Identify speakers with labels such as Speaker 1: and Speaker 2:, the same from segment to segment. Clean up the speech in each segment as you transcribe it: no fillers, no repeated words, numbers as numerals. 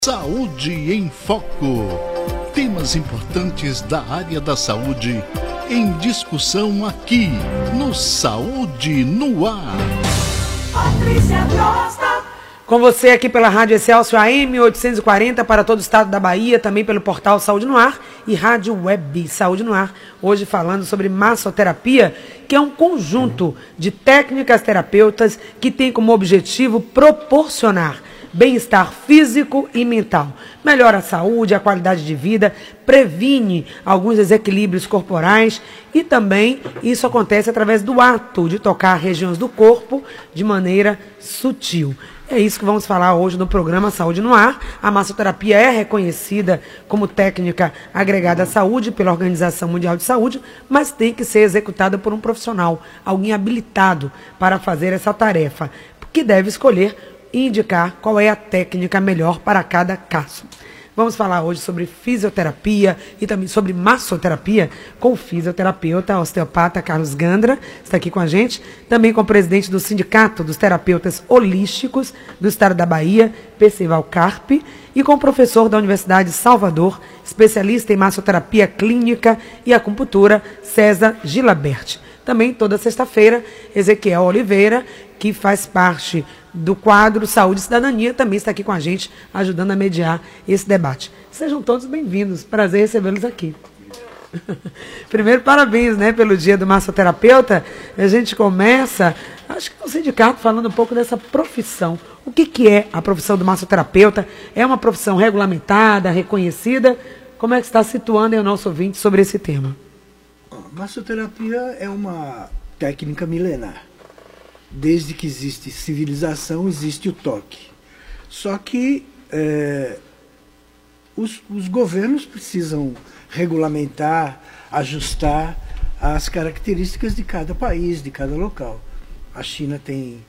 Speaker 1: Saúde em Foco. Temas importantes da área da saúde em discussão aqui no Saúde no Ar.
Speaker 2: Com você aqui pela Rádio Excelsior AM 840 para todo o estado da Bahia, também pelo portal Saúde no Ar e Rádio Web Saúde no Ar. Hoje falando sobre massoterapia, que é um conjunto de técnicas terapêuticas que tem como objetivo proporcionar bem-estar físico e mental, melhora a saúde, a qualidade de vida, previne alguns desequilíbrios corporais e também isso acontece através do ato de tocar regiões do corpo de maneira sutil. É isso que vamos falar hoje no programa Saúde no Ar. A massoterapia é reconhecida como técnica agregada à saúde pela Organização Mundial de Saúde, mas tem que ser executada por um profissional, alguém habilitado para fazer essa tarefa, que deve escolher e indicar qual é a técnica melhor para cada caso. Vamos falar hoje sobre fisioterapia e também sobre massoterapia com o fisioterapeuta osteopata Carlos Gandra, está aqui com a gente, também com o presidente do Sindicato dos Terapeutas Holísticos do Estado da Bahia, Percival Carpe, e com o professor da Universidade de Salvador, especialista em massoterapia clínica e acupuntura, César Gilabert. Também toda sexta-feira, Ezequiel Oliveira, que faz parte do quadro Saúde e Cidadania, também está aqui com a gente, ajudando a mediar esse debate. Sejam todos bem-vindos, prazer recebê-los aqui. Primeiro, parabéns, pelo Dia do Massoterapeuta. A gente começa, acho que no sindicato, falando um pouco dessa profissão. O que é a profissão do massoterapeuta? É uma profissão regulamentada, reconhecida? Como é que está situando aí o nosso ouvinte sobre esse tema?
Speaker 3: Massoterapia é uma técnica milenar. Desde que existe civilização, existe o toque. Só que os governos precisam regulamentar, ajustar as características de cada país, de cada local. A China tem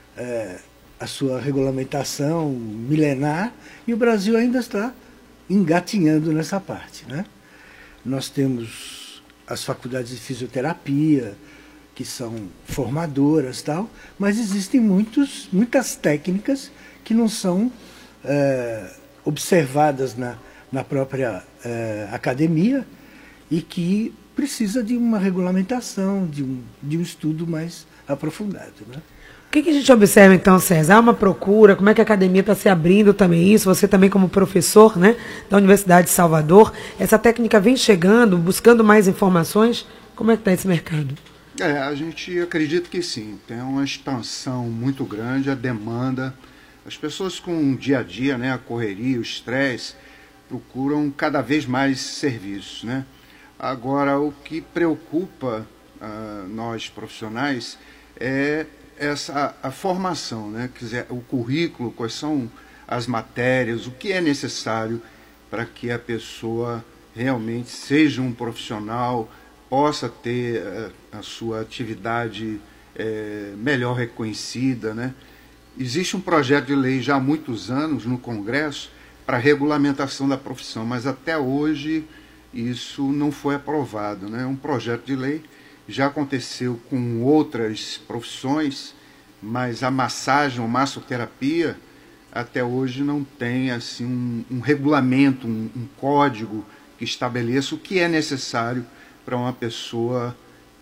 Speaker 3: a sua regulamentação milenar e o Brasil ainda está engatinhando nessa parte, né? Nós temos as faculdades de fisioterapia, que são formadoras e tal, mas existem muitas técnicas que não são observadas na própria academia e que precisa de uma regulamentação, de um estudo mais aprofundado, né?
Speaker 2: O que a gente observa então, César? Há uma procura, como é que a academia está se abrindo também isso? Você também como professor, da Universidade de Salvador, essa técnica vem chegando, buscando mais informações? Como é que está esse mercado?
Speaker 4: A gente acredita que sim, tem uma expansão muito grande, a demanda, as pessoas com o dia a dia, a correria, o estresse, procuram cada vez mais serviços, Agora, o que preocupa nós profissionais é a formação, Quer dizer, o currículo, quais são as matérias, o que é necessário para que a pessoa realmente seja um profissional, possa ter a sua atividade melhor reconhecida, Existe um projeto de lei já há muitos anos no Congresso para a regulamentação da profissão, mas até hoje isso não foi aprovado, Um projeto de lei já aconteceu com outras profissões, mas a massagem, a massoterapia, até hoje não tem assim um regulamento, um código que estabeleça o que é necessário para uma pessoa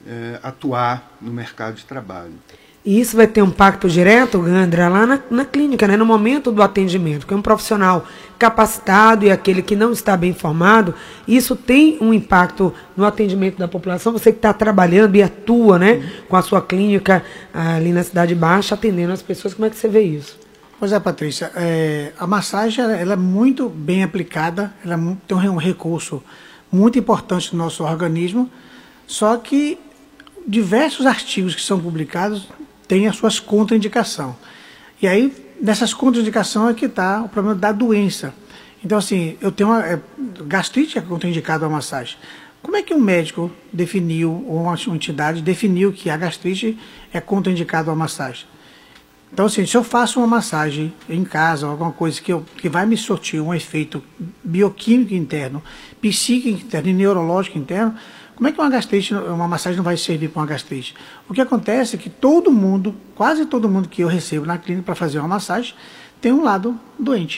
Speaker 4: atuar no mercado de trabalho.
Speaker 2: E isso vai ter um impacto direto, Gandra, lá na clínica, no momento do atendimento, que é um profissional capacitado e aquele que não está bem formado, isso tem um impacto no atendimento da população. Você que está trabalhando e atua, com a sua clínica ali na Cidade Baixa, atendendo as pessoas, como é que você vê isso?
Speaker 3: Pois é, Patrícia, a massagem ela é muito bem aplicada, ela tem um recurso muito importante no nosso organismo, só que diversos artigos que são publicados têm as suas contraindicações. E aí, nessas contraindicações é que está o problema da doença. Então, assim, eu tenho uma gastrite é contraindicada a massagem. Como é que um médico definiu, ou uma entidade definiu que a gastrite é contraindicada a massagem? Então, assim, se eu faço uma massagem em casa, alguma coisa que vai me surtir um efeito bioquímico interno, psíquico interno e neurológico interno, como é que uma massagem não vai servir para uma gastrite? O que acontece é que todo mundo, quase todo mundo que eu recebo na clínica para fazer uma massagem, tem um lado doente.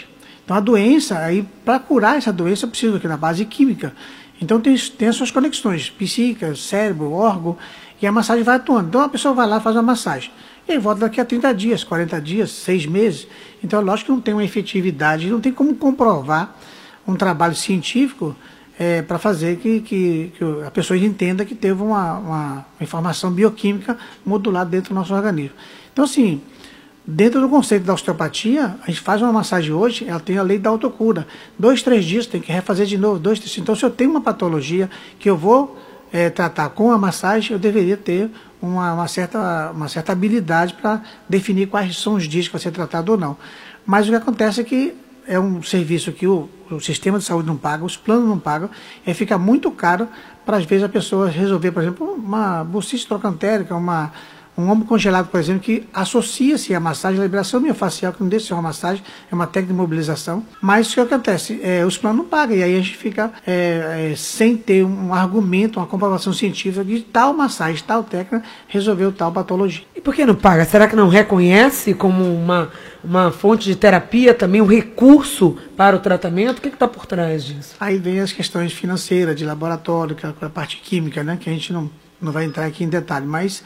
Speaker 3: Então a doença, aí para curar essa doença, eu preciso aqui na base química. Então tem as suas conexões psíquicas, cérebro, órgão, e a massagem vai atuando. Então a pessoa vai lá e faz uma massagem. E aí volta daqui a 30 dias, 40 dias, 6 meses. Então lógico que não tem uma efetividade, não tem como comprovar um trabalho científico para fazer que a pessoa entenda que teve uma informação bioquímica modulada dentro do nosso organismo. Então assim, dentro do conceito da osteopatia, a gente faz uma massagem hoje, ela tem a lei da autocura. 2, 3 dias tem que refazer de novo, 2, 3 dias. Então se eu tenho uma patologia que eu vou tratar com a massagem, eu deveria ter uma certa habilidade para definir quais são os dias que vai ser tratado ou não. Mas o que acontece é que é um serviço que o sistema de saúde não paga, os planos não pagam, e fica muito caro para, às vezes, a pessoa resolver, por exemplo, uma bursite trocantérica, um ombro congelado, por exemplo, que associa-se à massagem, a liberação miofascial, que não deixa de ser uma massagem, é uma técnica de mobilização. Mas o que acontece? Os planos não pagam, e aí a gente fica sem ter um argumento, uma comprovação científica de tal massagem, tal técnica, resolveu tal patologia.
Speaker 2: E por que não paga? Será que não reconhece como uma fonte de terapia, também um recurso para o tratamento? O que está por trás disso?
Speaker 3: Aí vem as questões financeiras, de laboratório, a parte química, né, que a gente não vai entrar aqui em detalhe, mas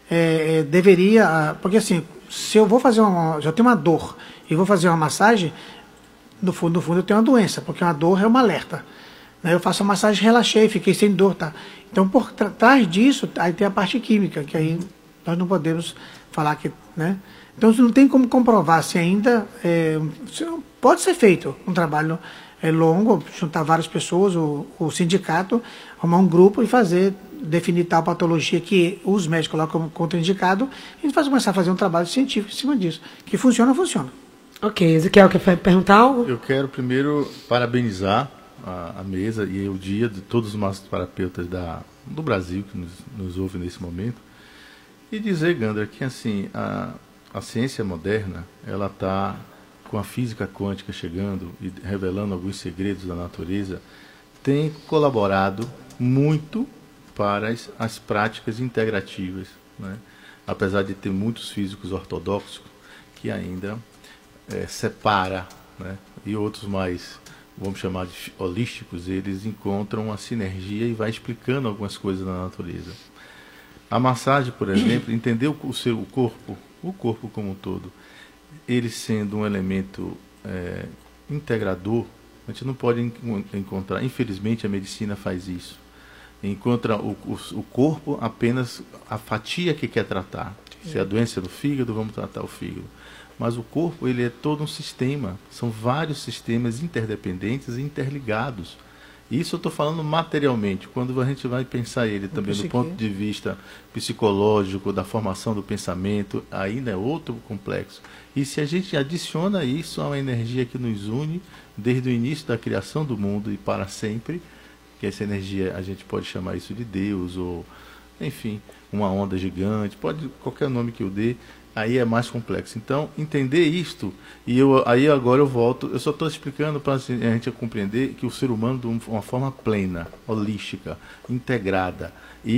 Speaker 3: deveria, porque assim, se eu vou fazer já tenho uma dor e vou fazer uma massagem, no fundo eu tenho uma doença, porque uma dor é um alerta. Né? Eu faço a massagem, relaxei, fiquei sem dor, tá? Então por trás disso, aí tem a parte química, que aí nós não podemos falar que, né? Então não tem como comprovar se ainda pode ser feito um trabalho longo, juntar várias pessoas, o sindicato, arrumar um grupo e definir tal patologia que os médicos colocam como contraindicado, e começar a fazer um trabalho científico em cima disso. Que funciona.
Speaker 2: Ok, Ezequiel, quer perguntar algo?
Speaker 5: Eu quero primeiro parabenizar a mesa e o dia de todos os massoterapeutas do Brasil que nos ouvem nesse momento, e dizer, Gandra, que assim, a ciência moderna, ela está com a física quântica chegando e revelando alguns segredos da natureza, tem colaborado muito para as práticas integrativas, né? Apesar de ter muitos físicos ortodoxos que ainda separa, né? E outros mais, vamos chamar de holísticos, eles encontram uma sinergia e vai explicando algumas coisas da natureza. A massagem, por exemplo, entender o corpo como um todo, ele sendo um elemento integrador, a gente não pode encontrar, infelizmente a medicina faz isso, encontra o corpo apenas a fatia que quer tratar. Se a doença é do fígado, vamos tratar o fígado. Mas o corpo, ele é todo um sistema, são vários sistemas interdependentes e interligados. Isso eu estou falando materialmente, quando a gente vai pensar ele também do ponto de vista psicológico, da formação do pensamento, ainda é outro complexo. E se a gente adiciona isso a uma energia que nos une desde o início da criação do mundo e para sempre, que essa energia, a gente pode chamar isso de Deus, ou, enfim, uma onda gigante, pode qualquer nome que eu dê, aí é mais complexo. Então, entender isto, aí agora eu volto, eu só estou explicando para a gente compreender que o ser humano, de uma forma plena, holística, integrada,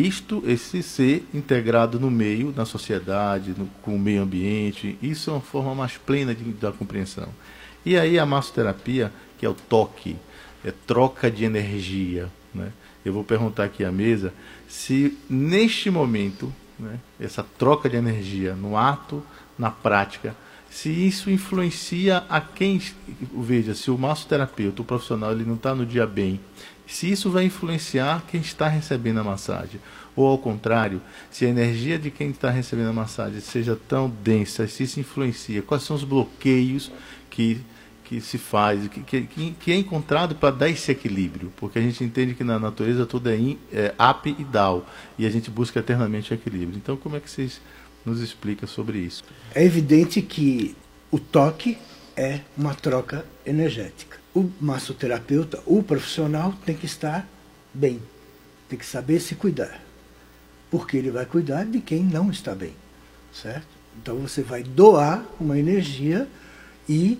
Speaker 5: esse ser integrado no meio, na sociedade, com o meio ambiente, isso é uma forma mais plena da compreensão. E aí a massoterapia, que é o toque, é troca de energia, né? Eu vou perguntar aqui à mesa se neste momento, né, essa troca de energia no ato, na prática, se isso influencia a quem, veja, se o massoterapeuta, o profissional, ele não está no dia bem, se isso vai influenciar quem está recebendo a massagem, ou ao contrário, se a energia de quem está recebendo a massagem seja tão densa, se isso influencia, quais são os bloqueios que se faz, que é encontrado para dar esse equilíbrio, porque a gente entende que na natureza tudo é up e down, e a gente busca eternamente o equilíbrio. Então, como é que vocês nos explicam sobre isso?
Speaker 6: É evidente que o toque é uma troca energética. O massoterapeuta, o profissional, tem que estar bem, tem que saber se cuidar, porque ele vai cuidar de quem não está bem, certo? Então você vai doar uma energia e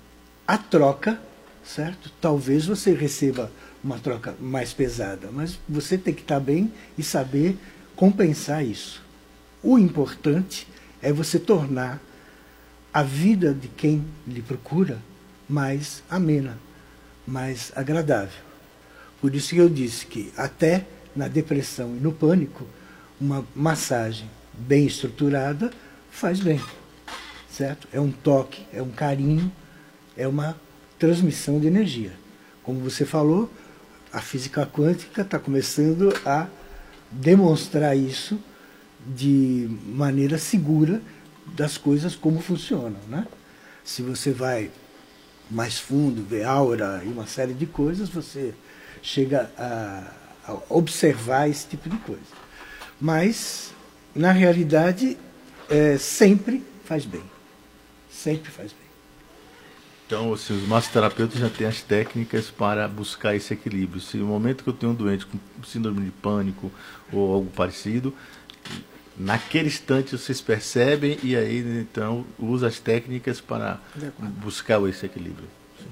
Speaker 6: a troca, certo? Talvez você receba uma troca mais pesada, mas você tem que estar bem e saber compensar isso. O importante é você tornar a vida de quem lhe procura mais amena, mais agradável. Por isso que eu disse que até na depressão e no pânico, uma massagem bem estruturada faz bem, certo? É um toque, é um carinho, é uma transmissão de energia. Como você falou, a física quântica está começando a demonstrar isso de maneira segura das coisas como funcionam, né? Se você vai mais fundo, vê aura e uma série de coisas, você chega a observar esse tipo de coisa. Mas, na realidade, sempre faz bem. Sempre faz bem.
Speaker 5: Então, assim, os massoterapeutas já têm as técnicas para buscar esse equilíbrio. Se no momento que eu tenho um doente com síndrome de pânico ou algo parecido, naquele instante vocês percebem e aí, então, usa as técnicas para buscar esse equilíbrio.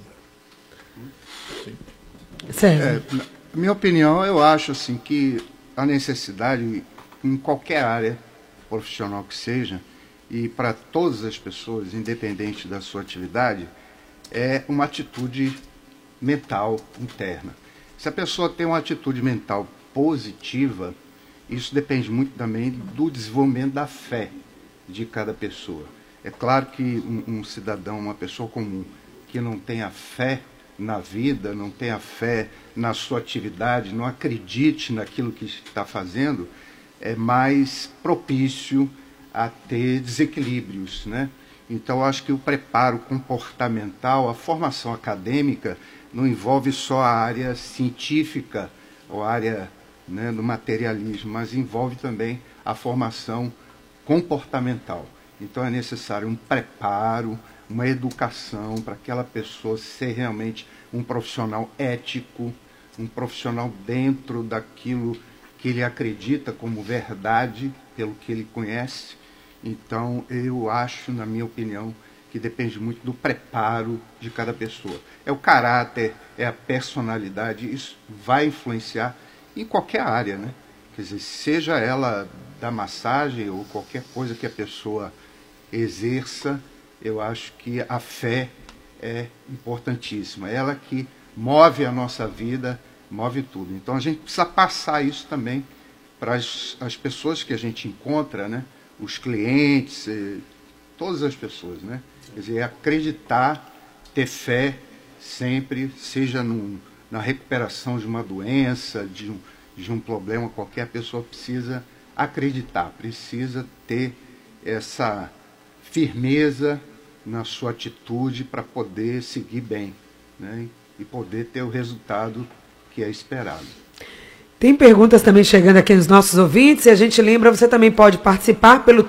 Speaker 5: Sim.
Speaker 2: Sérgio.
Speaker 4: Na minha opinião, eu acho assim, que a necessidade, em qualquer área profissional que seja, e para todas as pessoas, independente da sua atividade, é uma atitude mental interna. Se a pessoa tem uma atitude mental positiva, isso depende muito também do desenvolvimento da fé de cada pessoa. É claro que um cidadão, uma pessoa comum, que não tenha fé na vida, não tenha fé na sua atividade, não acredite naquilo que está fazendo, é mais propício a ter desequilíbrios, né? Então, eu acho que o preparo comportamental, a formação acadêmica, não envolve só a área científica ou a área, né, do materialismo, mas envolve também a formação comportamental. Então, é necessário um preparo, uma educação para aquela pessoa ser realmente um profissional ético, um profissional dentro daquilo que ele acredita como verdade, pelo que ele conhece. Então, eu acho, na minha opinião, que depende muito do preparo de cada pessoa. É o caráter, é a personalidade, isso vai influenciar em qualquer área, né? Quer dizer, seja ela da massagem ou qualquer coisa que a pessoa exerça, eu acho que a fé é importantíssima. Ela que move a nossa vida, move tudo. Então, a gente precisa passar isso também para as pessoas que a gente encontra, né? Os clientes, todas as pessoas, né? Quer dizer, acreditar, ter fé sempre, seja na recuperação de uma doença, de um problema qualquer, a pessoa precisa acreditar, precisa ter essa firmeza na sua atitude para poder seguir bem, né? E poder ter o resultado que é esperado.
Speaker 2: Tem perguntas também chegando aqui nos nossos ouvintes, e a gente lembra, você também pode participar pelo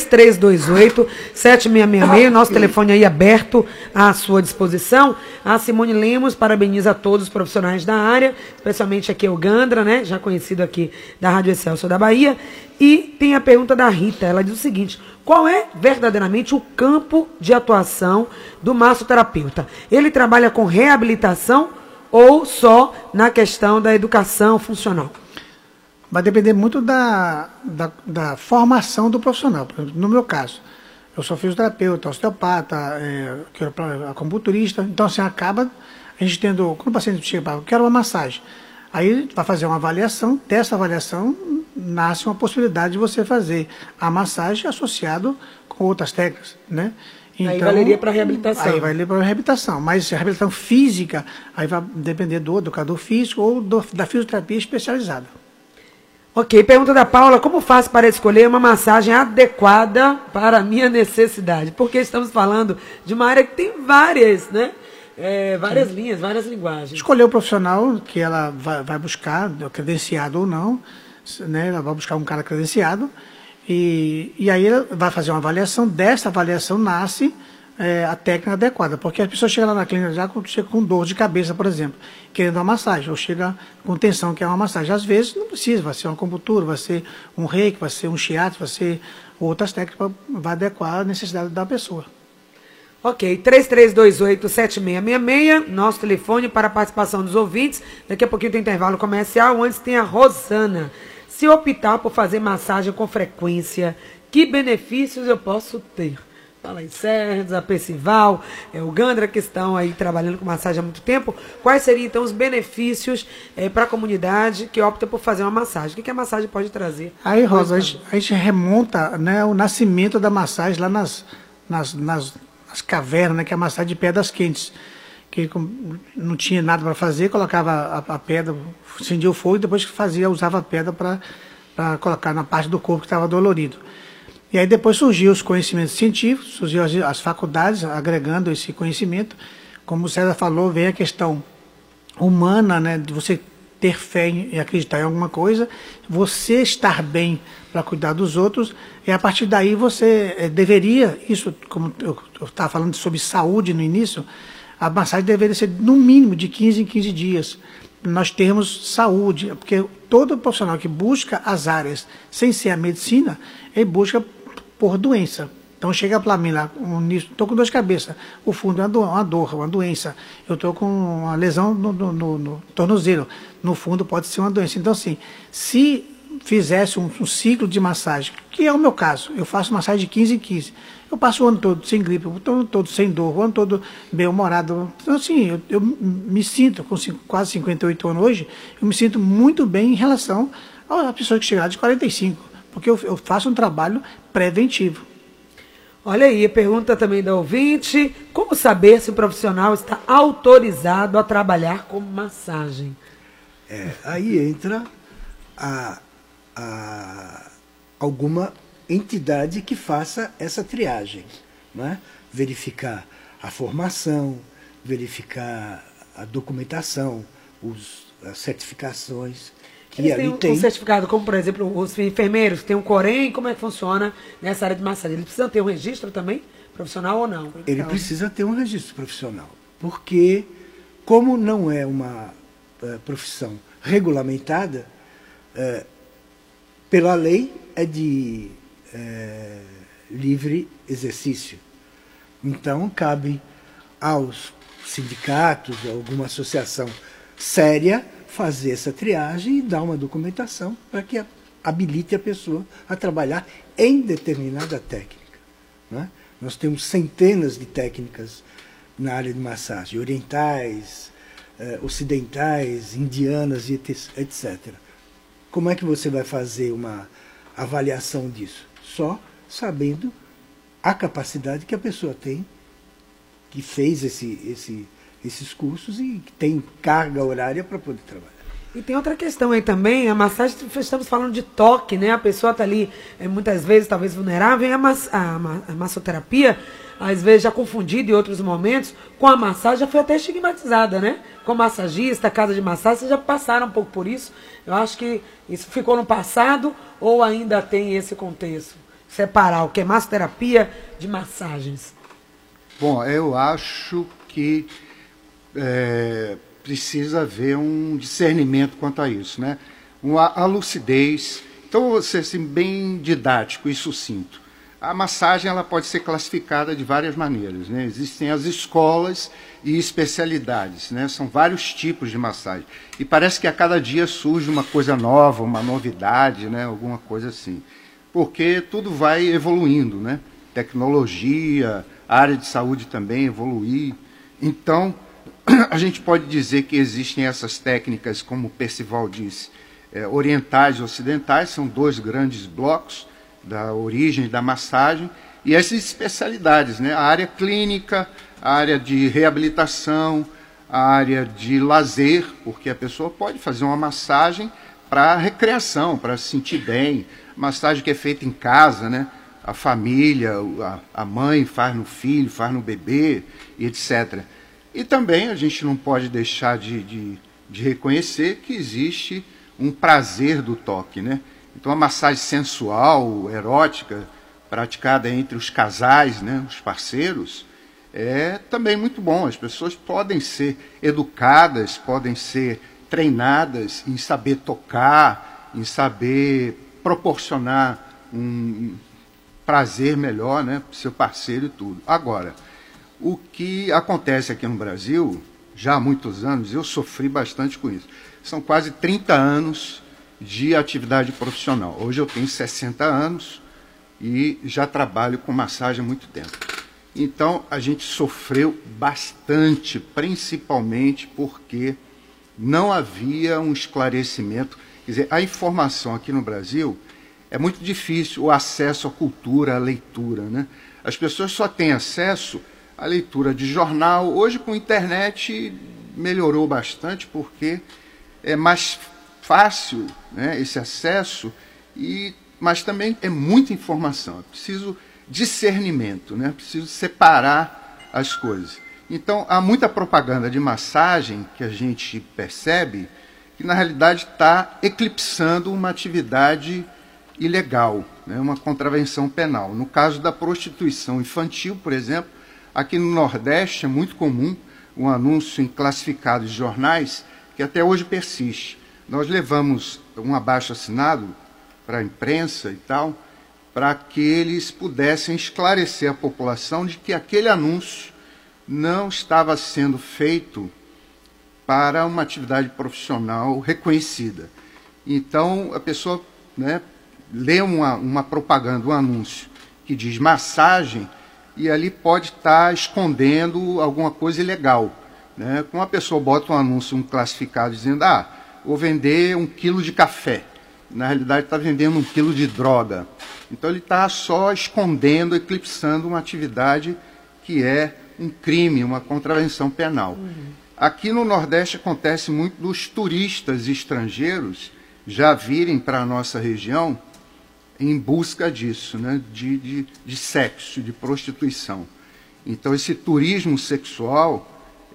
Speaker 2: 3328-7666, nosso telefone aí aberto à sua disposição. A Simone Lemos parabeniza a todos os profissionais da área, especialmente aqui o Gandra, né, já conhecido aqui da Rádio Excelsior da Bahia. E tem a pergunta da Rita, ela diz o seguinte: qual é verdadeiramente o campo de atuação do massoterapeuta? Ele trabalha com reabilitação ou só na questão da educação funcional?
Speaker 3: Vai depender muito da formação do profissional. No meu caso, eu sou fisioterapeuta, osteopata, acupunturista. Então, assim, acaba a gente tendo... Quando o paciente chega para quero uma massagem, aí vai fazer uma avaliação. Dessa avaliação, nasce uma possibilidade de você fazer a massagem associado com outras técnicas, né? Então,
Speaker 2: aí valeria para a reabilitação.
Speaker 3: Aí valeria para a reabilitação. Mas a reabilitação física, aí vai depender do educador físico ou da fisioterapia especializada.
Speaker 2: Ok, pergunta da Paula: como faço para escolher uma massagem adequada para a minha necessidade? Porque estamos falando de uma área que tem várias, né? Várias linhas, várias linguagens.
Speaker 3: Escolher o profissional que ela vai buscar, credenciado ou não, né? Ela vai buscar um cara credenciado. E aí ela vai fazer uma avaliação. Dessa avaliação nasce a técnica adequada, porque a pessoa chega lá na clínica já chega com dor de cabeça, por exemplo, querendo uma massagem, ou chega com tensão, que é uma massagem. Às vezes não precisa, vai ser uma acupuntura, vai ser um reiki, vai ser um shiatsu, vai ser outras técnicas, vai adequar a necessidade da pessoa.
Speaker 2: Ok, 3328-7666, nosso telefone para a participação dos ouvintes. Daqui a pouquinho tem intervalo comercial, antes tem a Rosana. Se eu optar por fazer massagem com frequência, que benefícios eu posso ter? Fala aí, Sérgio, a Percival, o Gandra, que estão aí trabalhando com massagem há muito tempo. Quais seriam, então, os benefícios para a comunidade que opta por fazer uma massagem? O que a massagem pode trazer?
Speaker 3: Aí, Rosa, a gente remonta, né, o nascimento da massagem lá nas cavernas, né, que é a massagem de pedras quentes. Que não tinha nada para fazer, colocava a pedra, acendia o fogo e depois que fazia, usava a pedra para colocar na parte do corpo que estava dolorido. E aí depois surgiu os conhecimentos científicos, surgiu as faculdades agregando esse conhecimento. Como o César falou, vem a questão humana, né, de você ter fé e acreditar em alguma coisa, você estar bem para cuidar dos outros, e a partir daí você deveria, isso como eu estava falando sobre saúde no início, a massagem deveria ser no mínimo de 15 em 15 dias. Nós temos saúde, porque todo profissional que busca as áreas sem ser a medicina, ele busca por doença. Então chega para mim lá, estou com dor de cabeça, o fundo é uma dor, uma doença. Eu estou com uma lesão no tornozelo, no fundo pode ser uma doença. Então assim, se fizesse um ciclo de massagem, que é o meu caso, eu faço massagem de 15 em 15. Eu passo o ano todo sem gripe, o ano todo sem dor, o ano todo bem-humorado. Então, assim, eu me sinto, com quase 58 anos hoje, eu me sinto muito bem em relação a pessoas que chegaram de 45, porque eu faço um trabalho preventivo.
Speaker 2: Olha aí, a pergunta também da ouvinte: como saber se o profissional está autorizado a trabalhar com massagem?
Speaker 6: Aí entra alguma entidade que faça essa triagem, né? Verificar a formação, verificar a documentação, as certificações.
Speaker 2: Eles têm um certificado, como por exemplo os enfermeiros, tem um Corém, como é que funciona nessa área de massagem? Eles precisam ter um registro também, profissional ou não?
Speaker 6: Ele precisa ter um registro profissional, porque como não é uma profissão regulamentada, pela lei é de livre exercício. Então, cabe aos sindicatos, a alguma associação séria, fazer essa triagem e dar uma documentação para que habilite a pessoa a trabalhar em determinada técnica, né? Nós temos centenas de técnicas na área de massagem, orientais, ocidentais, indianas, etc. Como é que você vai fazer uma avaliação disso? Só sabendo a capacidade que a pessoa tem, que fez esses cursos e que tem carga horária para poder trabalhar.
Speaker 2: E tem outra questão aí também, a massagem, estamos falando de toque, né? A pessoa está ali, muitas vezes, talvez vulnerável, e a massoterapia, às vezes já confundida em outros momentos, com a massagem já foi até estigmatizada, né? Com massagista, casa de massagem, vocês já passaram um pouco por isso. Eu acho que isso ficou no passado ou ainda tem esse contexto? Separar o que é massoterapia de massagens.
Speaker 4: Bom, eu acho que precisa haver um discernimento quanto a isso, né? A lucidez. Então, vou ser assim, bem didático e sucinto. A massagem ela pode ser classificada de várias maneiras, né? Existem as escolas e especialidades, né? São vários tipos de massagem. E parece que a cada dia surge uma coisa nova, uma novidade, né? Alguma coisa assim. Porque tudo vai evoluindo, né? Tecnologia, a área de saúde também evoluir. Então, a gente pode dizer que existem essas técnicas, como o Percival disse, orientais e ocidentais, são dois grandes blocos da origem da massagem, e essas especialidades, né? A área clínica, a área de reabilitação, a área de lazer, porque a pessoa pode fazer uma massagem para recreação, para se sentir bem, massagem que é feita em casa, né? A família, a mãe faz no filho, faz no bebê, etc. E também a gente não pode deixar de reconhecer que existe um prazer do toque, né? Então a massagem sensual, erótica, praticada entre os casais, né, os parceiros, é também muito bom. As pessoas podem ser educadas, podem ser treinadas em saber tocar, em saber proporcionar um prazer melhor, né, para o seu parceiro e tudo. Agora, o que acontece aqui no Brasil, já há muitos anos, eu sofri bastante com isso. São quase 30 anos de atividade profissional. Hoje eu tenho 60 anos e já trabalho com massagem há muito tempo. Então, a gente sofreu bastante, principalmente porque não havia um esclarecimento. Quer dizer, a informação aqui no Brasil é muito difícil, o acesso à cultura, à leitura, né? As pessoas só têm acesso à leitura de jornal. Hoje, com a internet, melhorou bastante, porque é mais fácil, né, esse acesso, mas também é muita informação. É preciso discernimento, né? Preciso separar as coisas. Então, há muita propaganda de massagem que a gente percebe que, na realidade, está eclipsando uma atividade ilegal, né? Uma contravenção penal. No caso da prostituição infantil, por exemplo, aqui no Nordeste é muito comum um anúncio em classificados de jornais que até hoje persiste. Nós levamos um abaixo-assinado para a imprensa e tal, para que eles pudessem esclarecer a população de que aquele anúncio não estava sendo feito para uma atividade profissional reconhecida. Então, a pessoa, né, lê uma propaganda, um anúncio que diz massagem, e ali pode estar escondendo alguma coisa ilegal, né? Como a pessoa bota um anúncio, um classificado, dizendo, vou vender 1 quilo de café. Na realidade, está vendendo 1 quilo de droga. Então, ele está só escondendo, eclipsando uma atividade que é um crime, uma contravenção penal. Aqui no Nordeste acontece muito dos turistas estrangeiros já virem para a nossa região em busca disso, né? de sexo, de prostituição. Então, esse turismo sexual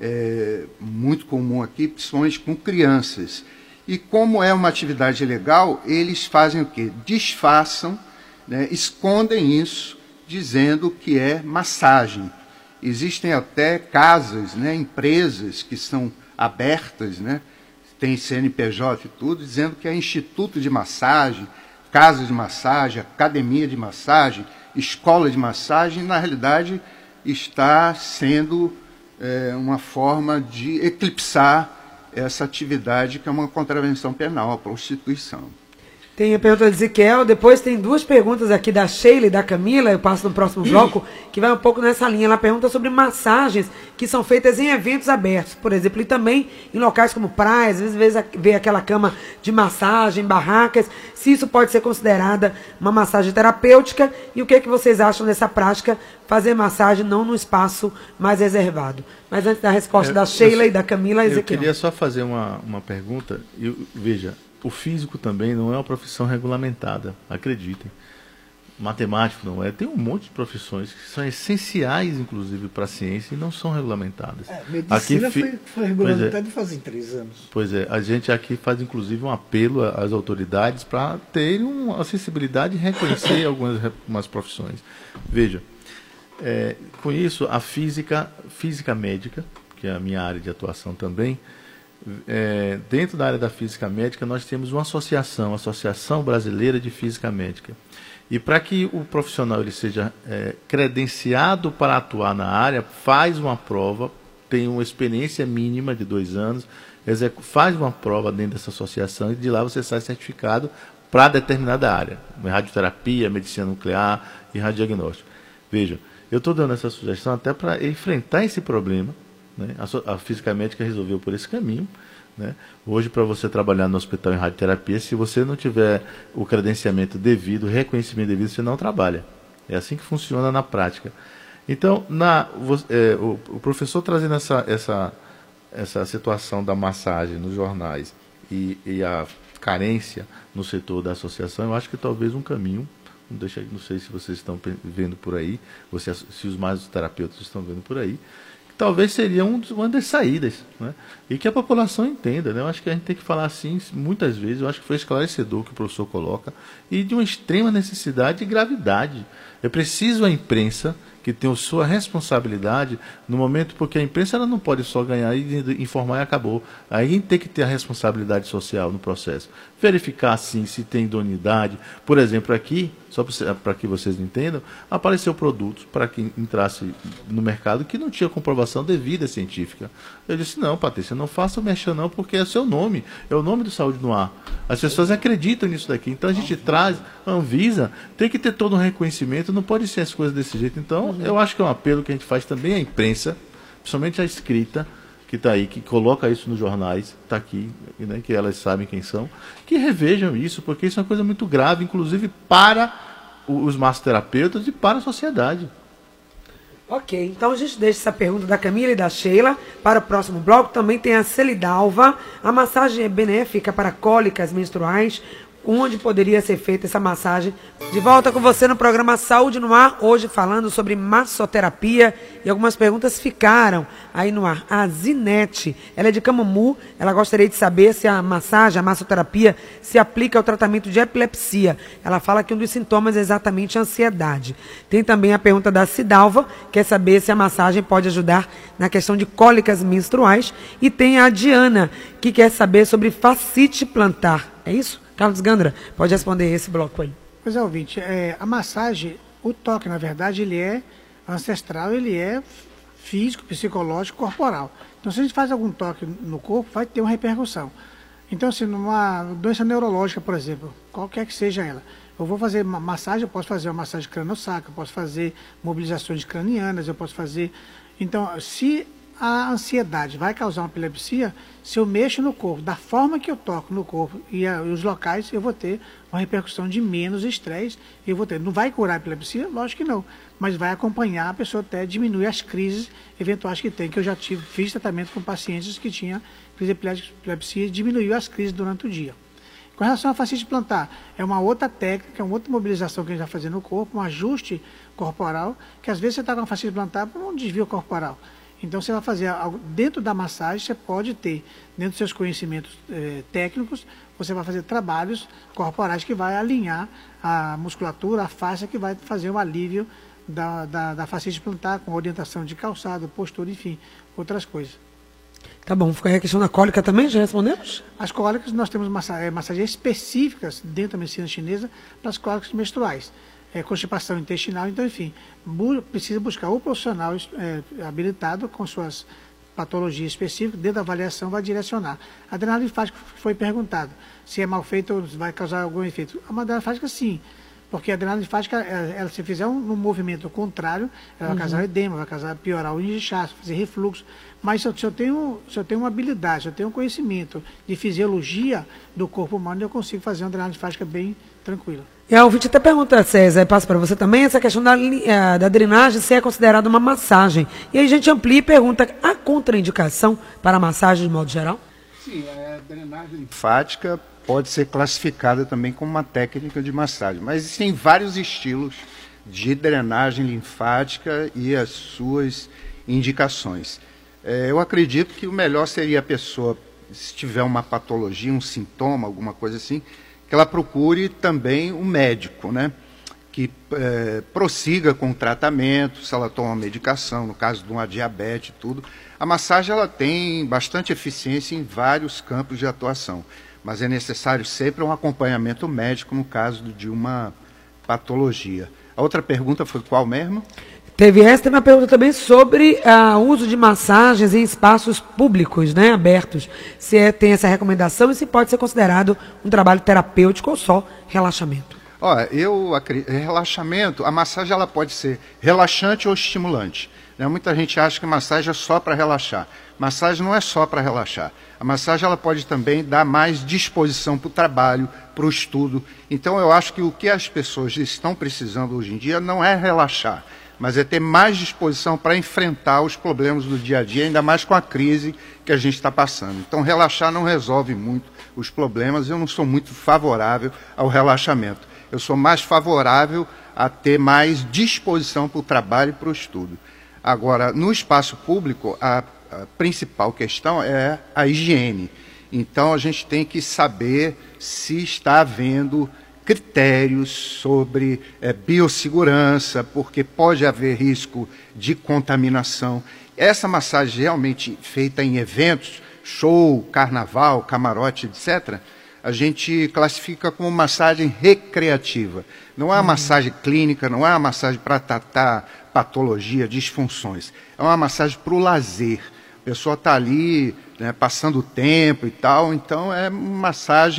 Speaker 4: é muito comum aqui, principalmente com crianças. E como é uma atividade ilegal, eles fazem o quê? Disfarçam, né? Escondem isso, dizendo que é massagem. Existem até casas, né? Empresas que são abertas, né? Tem CNPJ e tudo, dizendo que é instituto de massagem, casa de massagem, academia de massagem, escola de massagem. Na realidade, está sendo uma forma de eclipsar essa atividade que é uma contravenção penal, a prostituição.
Speaker 2: Tem a pergunta de Ezequiel, depois tem 2 perguntas aqui da Sheila e da Camila, eu passo no próximo bloco, que vai um pouco nessa linha. Ela pergunta sobre massagens que são feitas em eventos abertos, por exemplo, e também em locais como praias, às vezes vê aquela cama de massagem, barracas, se isso pode ser considerada uma massagem terapêutica, e o que vocês acham dessa prática, fazer massagem não num espaço mais reservado. Mas antes da resposta da Sheila e da Camila, Ezequiel.
Speaker 5: Eu queria só fazer uma pergunta, veja, o físico também não é uma profissão regulamentada, acreditem. Matemático não é. Tem um monte de profissões que são essenciais, inclusive, para a ciência e não são regulamentadas.
Speaker 6: Medicina aqui, foi regulamentada fazem 3 anos.
Speaker 5: Pois é, a gente aqui faz, inclusive, um apelo às autoridades para terem uma sensibilidade e reconhecer algumas profissões. Veja, com isso, a física médica, que é a minha área de atuação também, dentro da área da física médica, nós temos uma associação, a Associação Brasileira de Física Médica. E para que o profissional ele seja credenciado para atuar na área, faz uma prova, tem uma experiência mínima de 2 anos, faz uma prova dentro dessa associação e de lá você sai certificado para determinada área, radioterapia, medicina nuclear e radiodiagnóstico. Veja, eu estou dando essa sugestão até para enfrentar esse problema, né? A física médica resolveu por esse caminho, né? Hoje, para você trabalhar no hospital em radioterapia, se você não tiver o credenciamento devido, o reconhecimento devido, você não trabalha. É assim que funciona na prática. Então, o professor trazendo essa situação da massagem nos jornais e a carência no setor da associação, eu acho que talvez um caminho, não sei se vocês estão vendo por aí, se os massoterapeutas estão vendo por aí, talvez seria uma das saídas, né? E que a população entenda, né? Eu acho que a gente tem que falar assim muitas vezes, eu acho que foi esclarecedor o que o professor coloca, e de uma extrema necessidade e gravidade. É preciso a imprensa que tem a sua responsabilidade no momento, porque a imprensa ela não pode só ganhar e informar e acabou. Aí a gente tem que ter a responsabilidade social no processo. Verificar, sim, se tem idoneidade. Por exemplo, aqui, só para que vocês entendam, apareceu produtos para quem entrasse no mercado que não tinha comprovação devida científica. Eu disse, não, Patrícia, não faça o merchan não, porque é o seu nome, é o nome do Saúde no Ar. As pessoas acreditam nisso daqui. Então a gente traz, a Anvisa, tem que ter todo um reconhecimento, não pode ser as coisas desse jeito. Então, Então, eu acho que é um apelo que a gente faz também à imprensa, principalmente a escrita, que está aí, que coloca isso nos jornais, está aqui, né, que elas sabem quem são, que revejam isso, porque isso é uma coisa muito grave, inclusive para os massoterapeutas e para a sociedade.
Speaker 2: Ok, então a gente deixa essa pergunta da Camila e da Sheila para o próximo bloco. Também tem a Celidalva. A massagem é benéfica para cólicas menstruais. Onde poderia ser feita essa massagem? De volta com você no programa Saúde no Ar, hoje falando sobre massoterapia, e algumas perguntas ficaram aí no ar. A Zinete, ela é de Camamu, ela gostaria de saber se a massagem, a massoterapia, se aplica ao tratamento de epilepsia. Ela fala que um dos sintomas é exatamente a ansiedade. Tem também a pergunta da Cidalva, quer saber se a massagem pode ajudar na questão de cólicas menstruais, e tem a Diana, que quer saber sobre fascite plantar. É isso? Carlos Gandra, pode responder esse bloco aí.
Speaker 3: Pois é, ouvinte, a massagem, o toque, na verdade, ele é ancestral, ele é físico, psicológico, corporal. Então, se a gente faz algum toque no corpo, vai ter uma repercussão. Então, assim, numa doença neurológica, por exemplo, qualquer que seja ela, eu vou fazer uma massagem, eu posso fazer uma massagem crânio-sacra, eu posso fazer mobilizações cranianas, eu posso fazer... Então, se a ansiedade vai causar uma epilepsia, se eu mexo no corpo, da forma que eu toco no corpo e os locais, eu vou ter uma repercussão de menos estresse, eu vou ter. Não vai curar a epilepsia? Lógico que não, mas vai acompanhar a pessoa até diminuir as crises eventuais que tem, que eu já fiz tratamento com pacientes que tinham crise de epilepsia e diminuiu as crises durante o dia. Com relação à fascite plantar, é uma outra técnica, uma outra mobilização que a gente vai fazer no corpo, um ajuste corporal, que às vezes você está com a fascite plantar por um desvio corporal. Então, você vai fazer algo dentro da massagem, você pode ter, dentro dos seus conhecimentos técnicos, você vai fazer trabalhos corporais que vai alinhar a musculatura, a face, que vai fazer o alívio da fascite plantar, com orientação de calçado, postura, enfim, outras coisas.
Speaker 2: Tá bom, fica aí a questão da cólica também, já respondemos?
Speaker 3: As cólicas, nós temos massagens específicas dentro da medicina chinesa para as cólicas menstruais. Constipação intestinal, então, enfim, precisa buscar o profissional habilitado com suas patologias específicas, dentro da avaliação vai direcionar. A drenagem linfática foi perguntado se é mal feita ou vai causar algum efeito. A drenagem linfática, sim, porque a drenagem linfática, ela, se fizer um movimento contrário, ela vai causar edema, vai causar piorar o inchaço, fazer refluxo. Mas se eu tenho uma habilidade, se eu tenho um conhecimento de fisiologia do corpo humano, eu consigo fazer uma drenagem linfática bem tranquila.
Speaker 2: E a ouvinte até pergunta, César, passa para você também, essa questão da drenagem, se é considerada uma massagem. E aí a gente amplia e pergunta, há contraindicação para a massagem de modo geral?
Speaker 4: Sim, a drenagem linfática pode ser classificada também como uma técnica de massagem, mas existem vários estilos de drenagem linfática e as suas indicações. Eu acredito que o melhor seria a pessoa, se tiver uma patologia, um sintoma, alguma coisa assim, que ela procure também um médico, né? Que prossiga com o tratamento, se ela toma medicação, no caso de uma diabetes e tudo. A massagem ela tem bastante eficiência em vários campos de atuação, mas é necessário sempre um acompanhamento médico no caso de uma patologia. A outra pergunta foi qual mesmo?
Speaker 2: Teve uma pergunta também sobre o uso de massagens em espaços públicos, né, abertos. Se tem essa recomendação e se pode ser considerado um trabalho terapêutico ou só relaxamento.
Speaker 4: Relaxamento, a massagem ela pode ser relaxante ou estimulante. Né? Muita gente acha que massagem é só para relaxar. Massagem não é só para relaxar. A massagem ela pode também dar mais disposição para o trabalho, para o estudo. Então eu acho que o que as pessoas estão precisando hoje em dia não é relaxar, mas é ter mais disposição para enfrentar os problemas do dia a dia, ainda mais com a crise que a gente está passando. Então, relaxar não resolve muito os problemas, eu não sou muito favorável ao relaxamento. Eu sou mais favorável a ter mais disposição para o trabalho e para o estudo. Agora, no espaço público, a principal questão é a higiene. Então, a gente tem que saber se está havendo critérios sobre biossegurança, porque pode haver risco de contaminação. Essa massagem realmente feita em eventos, show, carnaval, camarote, etc., a gente classifica como massagem recreativa. Não é uma massagem clínica, não é uma massagem para tratar patologia, disfunções. É uma massagem para o lazer. A pessoa está ali, né, passando o tempo e tal, então é uma massagem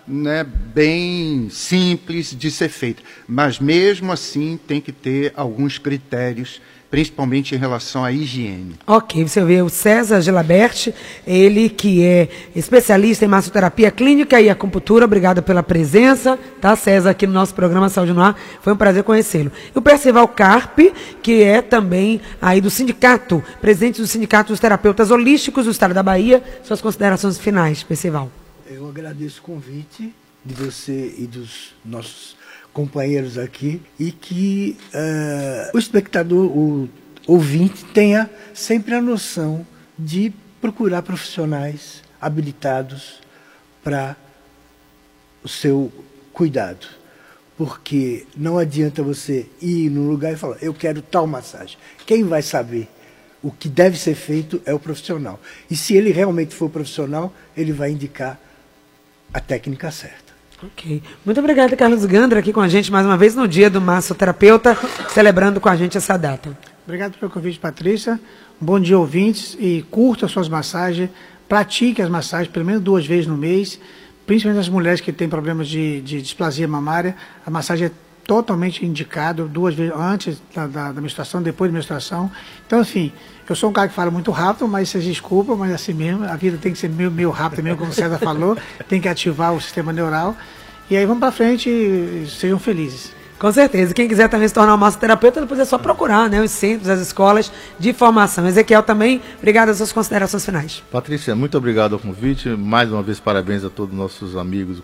Speaker 4: né, bem simples de ser feita. Mas, mesmo assim, tem que ter alguns critérios, principalmente em relação à higiene.
Speaker 2: Ok, você vê o César Gilaberti, ele que é especialista em massoterapia clínica e acupuntura. Obrigada pela presença, tá, César, aqui no nosso programa Saúde no Ar. Foi um prazer conhecê-lo. E o Percival Carpe, que é também aí do sindicato, presidente do Sindicato dos Terapeutas Holísticos do Estado da Bahia. Suas considerações finais, Percival.
Speaker 6: Eu agradeço o convite de você e dos nossos companheiros aqui, e que o espectador, o ouvinte, tenha sempre a noção de procurar profissionais habilitados para o seu cuidado. Porque não adianta você ir num lugar e falar, eu quero tal massagem. Quem vai saber o que deve ser feito é o profissional. E se ele realmente for profissional, ele vai indicar a técnica certa.
Speaker 2: Ok. Muito obrigada, Carlos Gandra, aqui com a gente mais uma vez no dia do massoterapeuta, celebrando com a gente essa data.
Speaker 3: Obrigado pelo convite, Patrícia. Um bom dia, ouvintes, e curta as suas massagens, pratique as massagens pelo menos 2 vezes no mês, principalmente as mulheres que têm problemas de displasia mamária. A massagem é totalmente indicada 2 vezes antes da menstruação, depois da menstruação. Então, assim, eu sou um cara que fala muito rápido, mas vocês desculpam, mas assim mesmo, a vida tem que ser meio rápida mesmo, como o César falou, tem que ativar o sistema neural. E aí vamos pra frente e sejam felizes.
Speaker 2: Com certeza. Quem quiser também se tornar um massoterapeuta, depois é só procurar, né, os centros, as escolas de formação. Ezequiel também, obrigado às suas considerações finais.
Speaker 5: Patrícia, muito obrigado ao convite. Mais uma vez, parabéns a todos os nossos amigos